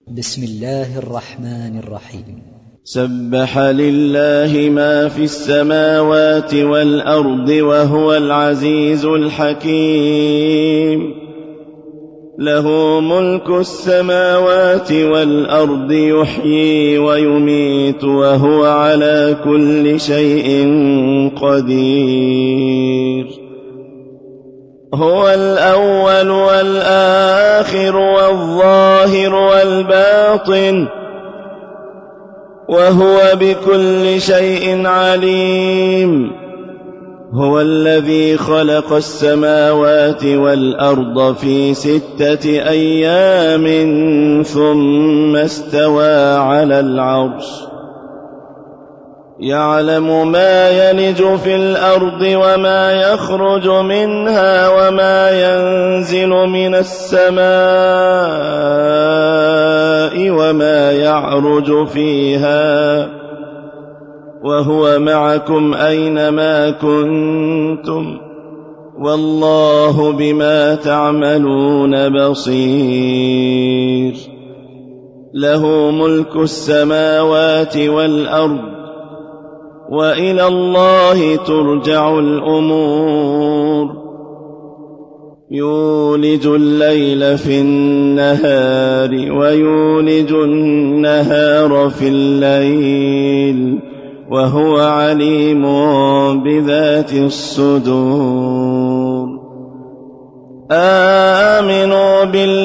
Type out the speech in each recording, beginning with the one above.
بسم الله الرحمن الرحيم. سبح لله ما في السماوات والأرض وهو العزيز الحكيم. له ملك السماوات والأرض يحيي ويميت وهو على كل شيء قدير. هو الأول والآخر والظاهر والباطن وهو بكل شيء عليم. هو الذي خلق السماوات والأرض في 6 أيام ثم استوى على العرش. يعلم ما يلج في الأرض وما يخرج منها وما ينزل من السماء وما يعرج فيها وهو معكم أينما كنتم والله بما تعملون بصير. له ملك السماوات والأرض وإلى الله ترجع الأمور. يولج الليل في النهار ويولج النهار في الليل وهو عليم بذات الصدور. آمنوا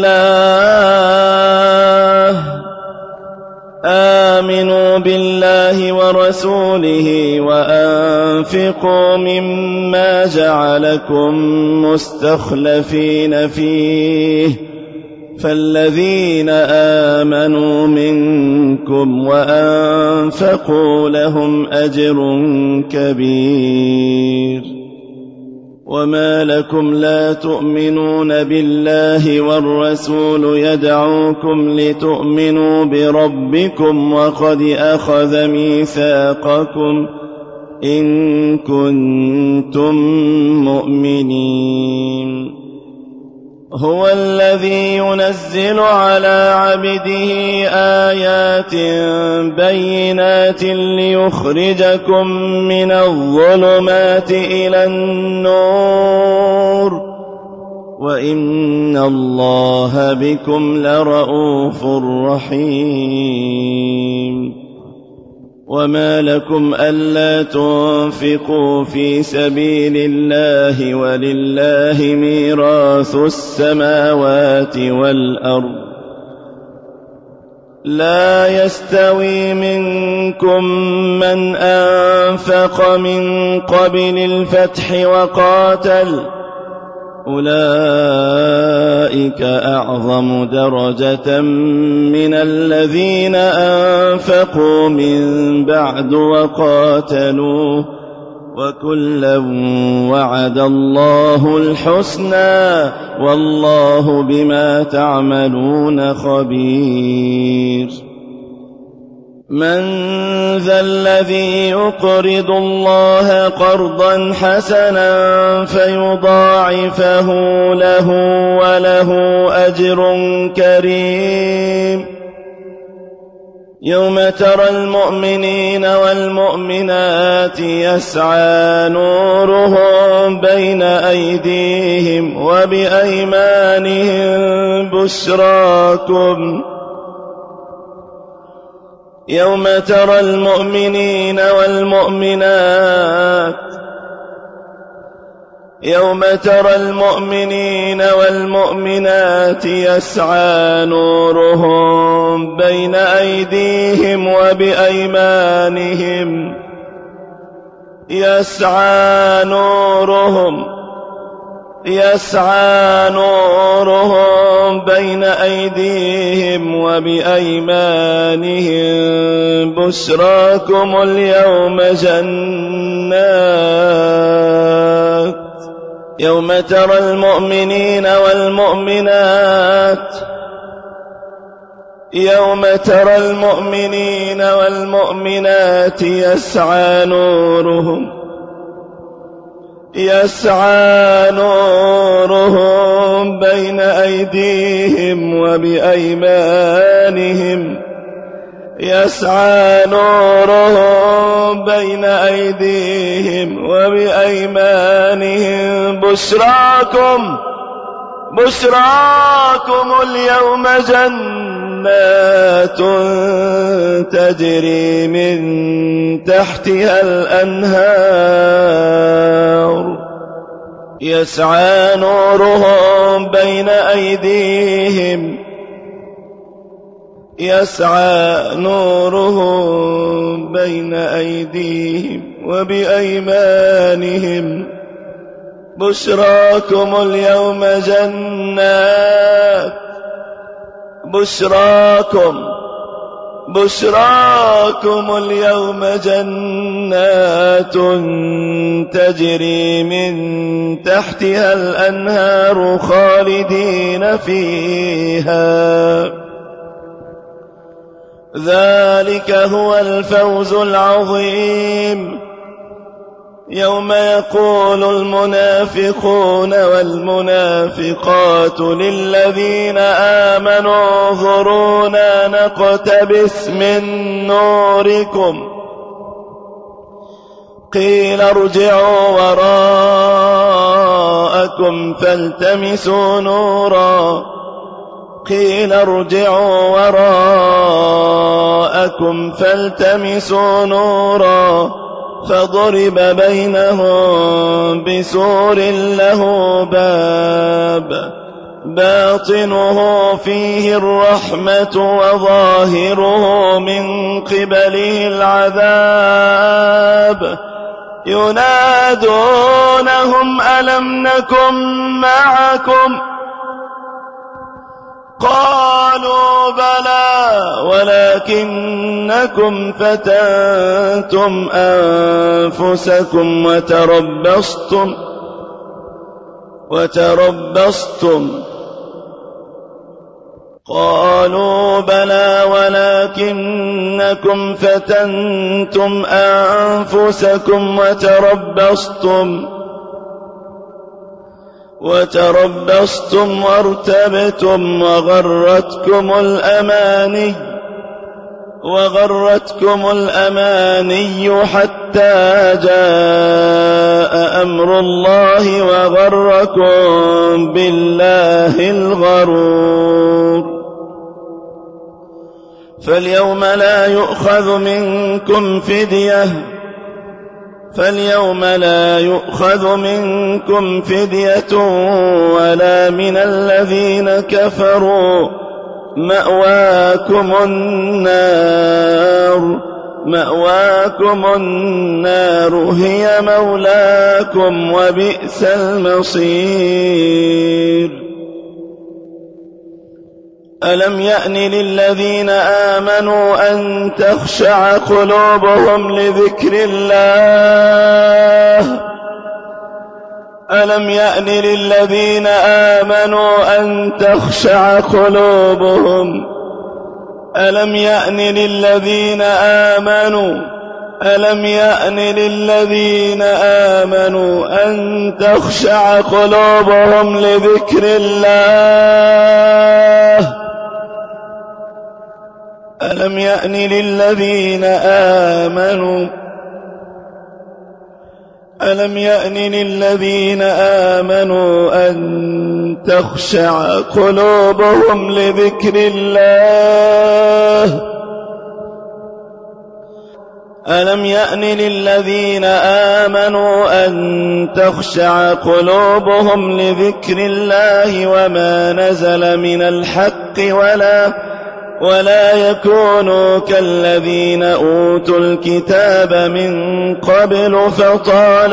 بالله ورسوله وأنفقوا مما جعلكم مستخلفين فيه فالذين آمنوا منكم وأنفقوا لهم أجر كبير. وما لكم لا تؤمنون بالله والرسول يدعوكم لتؤمنوا بربكم وقد أخذ ميثاقكم إن كنتم مؤمنين. هو الذي ينزل على عبده آيات بينات ليخرجكم من الظلمات إلى النور وإن الله بكم لرءوف رحيم. وما لكم ألا تنفقوا في سبيل الله ولله ميراث السماوات والأرض. لا يستوي منكم من أنفق من قبل الفتح وقاتل أولئك أعظم درجة من الذين أنفقوا من بعد وقاتلوا وكلا وعد الله الحسنى والله بما تعملون خبير. من ذا الذي يقرض الله قرضا حسنا فيضاعفه له وله أجر كريم. يوم ترى المؤمنين والمؤمنات يسعى نورهم بين أيديهم وبأيمانهم بشراكم. يوم ترى المؤمنين والمؤمنات يسعى نورهم بين أيديهم وبأيمانهم يسعى نورهم بين أيديهم وبأيمانهم بشراكم اليوم جنات. يوم ترى المؤمنين والمؤمنات يسعى نورهم يسعى نورهم بين أيديهم وبأيمانهم يسعى نورهم بين أيديهم وبأيمانهم بشراكم اليوم جنات تجري من تحتها الأنهار يسعى نورهم بين أيديهم وبأيمانهم بشراكم اليوم جنات بشراكم اليوم جنات تجري من تحتها الأنهار خالدين فيها ذلك هو الفوز العظيم يوم يقول المنافقون والمنافقات للذين آمنوا انظرونا نقتبس من نوركم قيل ارجعوا وراءكم فالتمسوا نورا فضرب بينهم بسور له باب باطنه فيه الرحمة وظاهره من قبله العذاب ينادونهم ألم نكن معكم قالوا بلى ولكنكم فتنتم أنفسكم وتربصتم قالوا بلى ولكنكم فتنتم أنفسكم وتربصتم وارتبتم وغرتكم الأماني حتى جاء أمر الله وغركم بالله الغرور فاليوم لا يؤخذ منكم فدية ولا من الذين كفروا مأواكم النار هي مولاكم وبئس المصير ألم يأن للذين آمنوا أن تخشع قلوبهم لذكر الله ألم يأن للذين آمنوا أن تخشع قلوبهم ألم يأن للذين آمنوا أن تخشع قلوبهم لذكر الله ألم يأن للذين آمنوا أن تخشع قلوبهم لذكر الله ألم يأن للذين آمنوا أن تخشع قلوبهم لذكر الله وما نزل من الحق ولا يكونوا كالذين أوتوا الكتاب من قبل فطال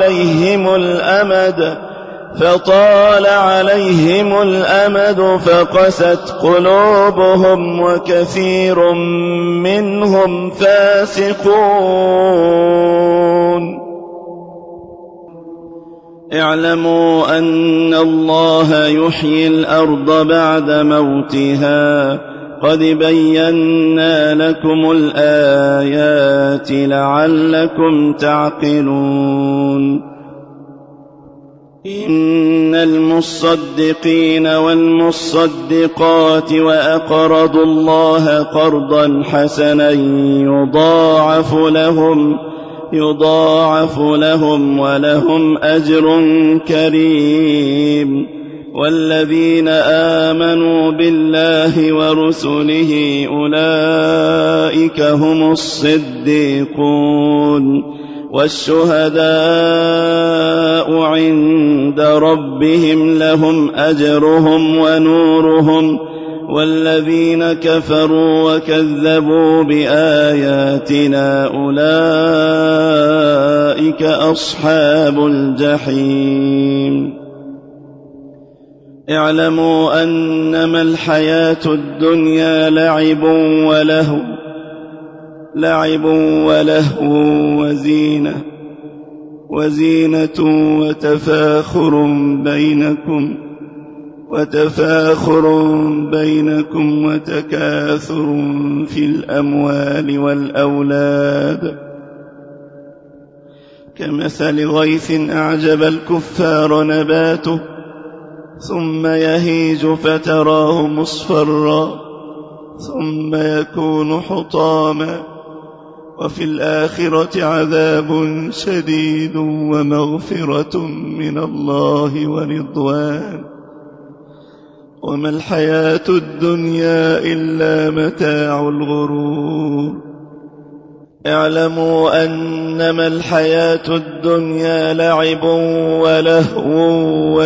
عليهم الأمد فقست قلوبهم وكثير منهم فاسقون اعلموا أن الله يحيي الأرض بعد موتها قد بينا لكم الآيات لعلكم تعقلون إن المصدقين والمصدقات وأقرضوا الله قرضا حسنا يضاعف لهم ولهم أجر كريم. والذين آمنوا بالله ورسله أولئك هم الصديقون والشهداء عند ربهم لهم أجرهم ونورهم. والذين كفروا وكذبوا بآياتنا أولئك أصحاب الجحيم. اعلموا أنما الحياة الدنيا لعب ولهو وزينة وتفاخر بينكم وتكاثر في الأموال والأولاد كمثل غيث أعجب الكفار نباته ثم يهيج فتراه مصفرا ثم يكون حطاما وفي الآخرة عذاب شديد ومغفرة من الله ورضوان وما الحياة الدنيا إلا متاع الغرور. اعلموا أنما الحياة الدنيا لعب ولهو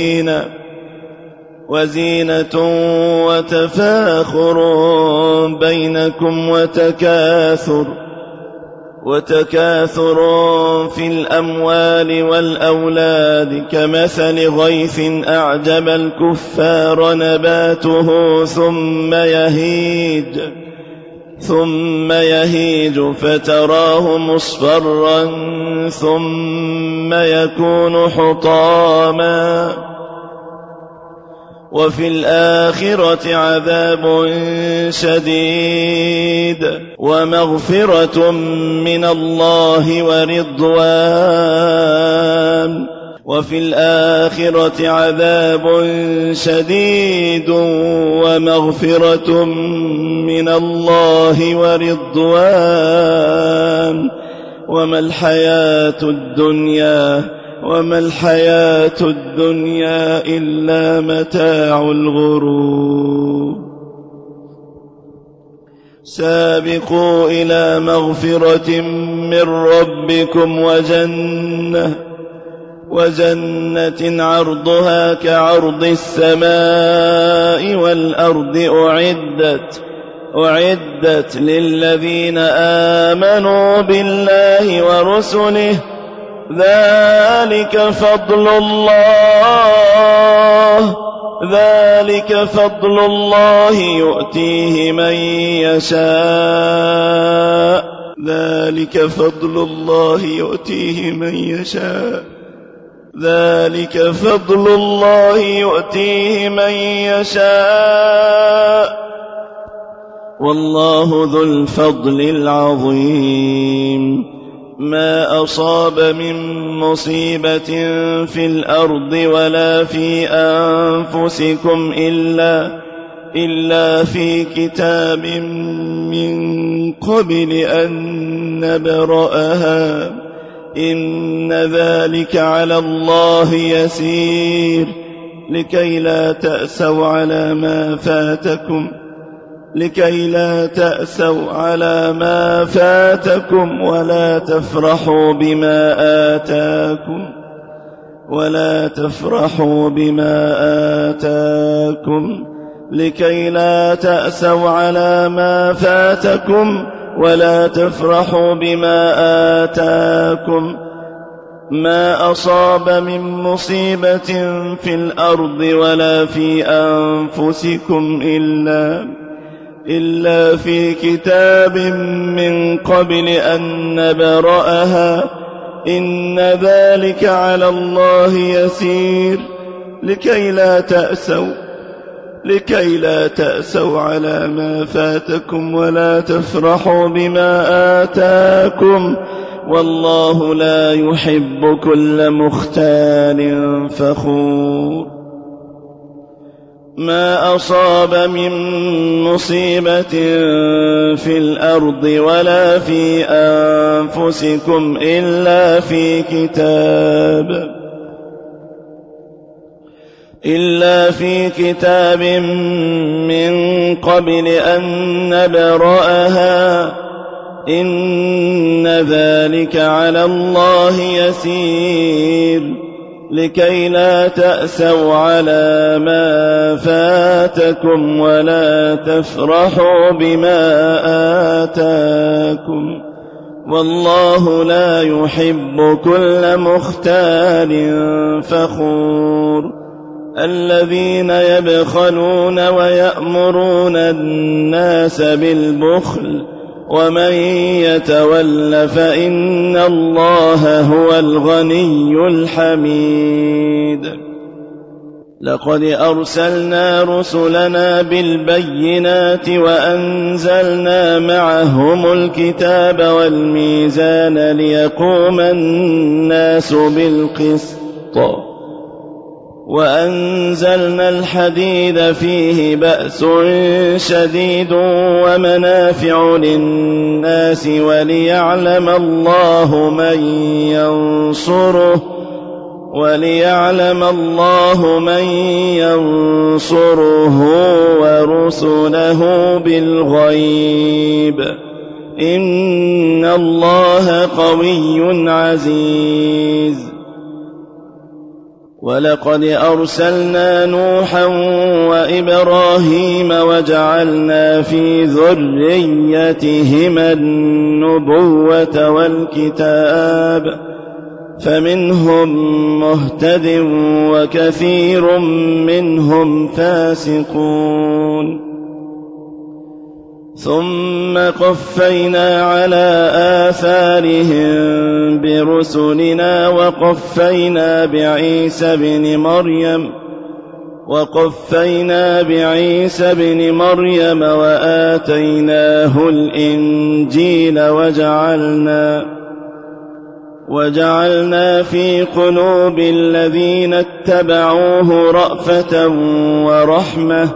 وزينة وتفاخر بينكم وتكاثر في الأموال والأولاد كمثل غيث أعجب الكفار نباته ثم يهيج فتراه مصفرا ثم يكون حطاما وفي الآخرة عذاب شديد ومغفرة من الله ورضوان وفي الآخرة عذاب شديد ومغفرة من الله ورضوان وما الحياة الدنيا إلا متاع الغرور. سابقوا إلى مغفرة من ربكم وجنة عرضها كعرض السماء والأرض أعدت للذين آمنوا بالله ورسله ذلك فضل الله يؤتيه من يشاء ذلك فضل الله يؤتيه من يشاء والله ذو الفضل العظيم. ما أصاب من مصيبة في الأرض ولا في أنفسكم إلا في كتاب من قبل أن نبرأها إن ذلك على الله يسير لكي لا تأسوا على ما فاتكم ولا تفرحوا بما آتاكم لكي لا تأسوا على ما فاتكم ولا تفرحوا بما آتاكم. ما أصاب من مصيبة في الأرض ولا في أنفسكم إلا في كتاب من قبل أن نبرأها إن ذلك على الله يسير لكي لا تأسوا على ما فاتكم ولا تفرحوا بما آتاكم والله لا يحب كل مختال فخور. ما أصاب من مصيبة في الأرض ولا في أنفسكم إلا في كتاب من قبل أن نبرأها إن ذلك على الله يسير لكي لا تأسوا على ما فاتكم ولا تفرحوا بما آتاكم والله لا يحب كل مختال فخور. الذين يبخلون ويأمرون الناس بالبخل ومن يتول فإن الله هو الغني الحميد. لقد أرسلنا رسلنا بالبينات وأنزلنا معهم الكتاب والميزان ليقوم الناس بالقسط وأنزلنا الحديد فيه بأس شديد ومنافع للناس وليعلم الله من ينصره ورسله بالغيب إن الله قوي عزيز. ولقد أرسلنا نوحا وإبراهيم وجعلنا في ذريتهما النبوة والكتاب فمنهم مهتد وكثير منهم فاسقون. ثم قفينا على آثارهم برسلنا وقفينا بعيسى بن مريم وآتيناه الإنجيل وجعلنا في قلوب الذين اتبعوه رأفة ورحمة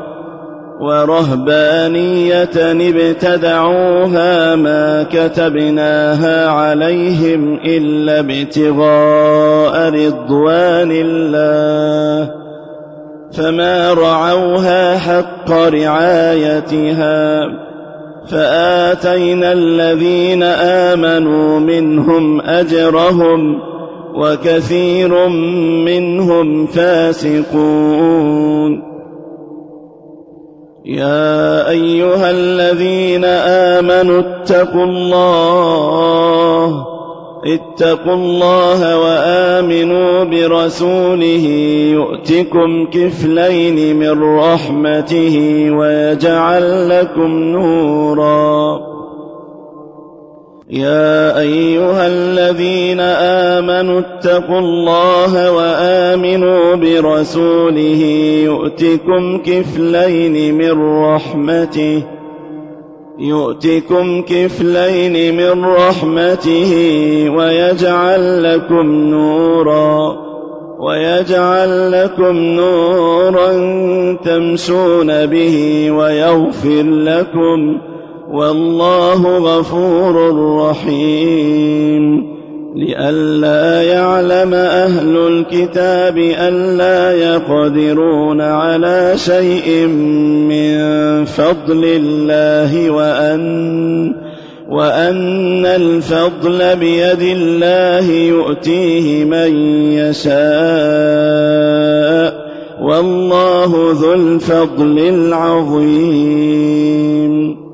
ورهبانية ابتدعوها ما كتبناها عليهم إلا ابتغاء رضوان الله فما رعوها حق رعايتها فآتينا الذين آمنوا منهم أجرهم وكثير منهم فاسقون. يا أيها الذين آمنوا اتقوا الله وآمنوا برسوله يؤتكم كفلين من رحمته ويجعل لكم نورا. يا أيها الذين آمنوا اتقوا الله وآمنوا برسوله يؤتكم كفلين من رحمته ويجعل لكم نورا تمشون به ويغفر لكم والله غفور رحيم. لئلا يعلم أهل الكتاب ألا يقدرون على شيء من فضل الله وأن الفضل بيد الله يؤتيه من يشاء والله ذو الفضل العظيم.